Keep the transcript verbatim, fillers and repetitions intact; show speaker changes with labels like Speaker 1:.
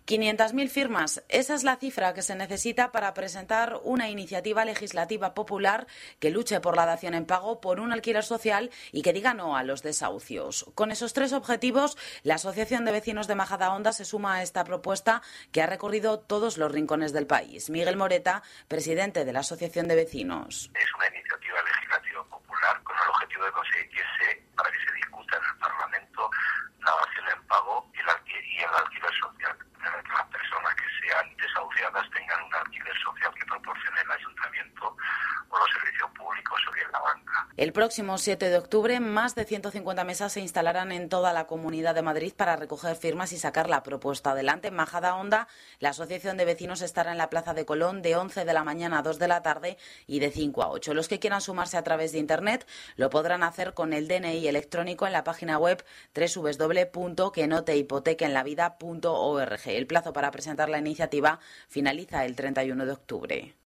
Speaker 1: quinientas mil firmas, esa es la cifra que se necesita para presentar una iniciativa legislativa popular que luche por la dación en pago por un alquiler social y que diga no a los desahucios. Con esos tres objetivos, la Asociación de Vecinos de Majadahonda se suma a esta propuesta que ha recorrido todos los rincones del país. Miguel Moreta, presidente de la Asociación de Vecinos.
Speaker 2: Es una iniciativa legislativa popular con el objetivo de conseguir que se, para que se discuta en el Parlamento la dación en pago y el alquiler, y el alquiler social. Que las personas que sean desahuciadas tengan un alquiler social que proporcione el ayuntamiento o los servicios públicos o bien la banca.
Speaker 1: El próximo siete de octubre, más de ciento cincuenta mesas se instalarán en toda la Comunidad de Madrid para recoger firmas y sacar la propuesta adelante. En Majadahonda, la Asociación de Vecinos estará en la Plaza de Colón de once de la mañana a dos de la tarde y de cinco a ocho. Los que quieran sumarse a través de Internet lo podrán hacer con el D N I electrónico en la página web doble u doble u doble u punto que no te hipotequen la vida punto org. El plazo para presentar la iniciativa finaliza el treinta y uno de octubre.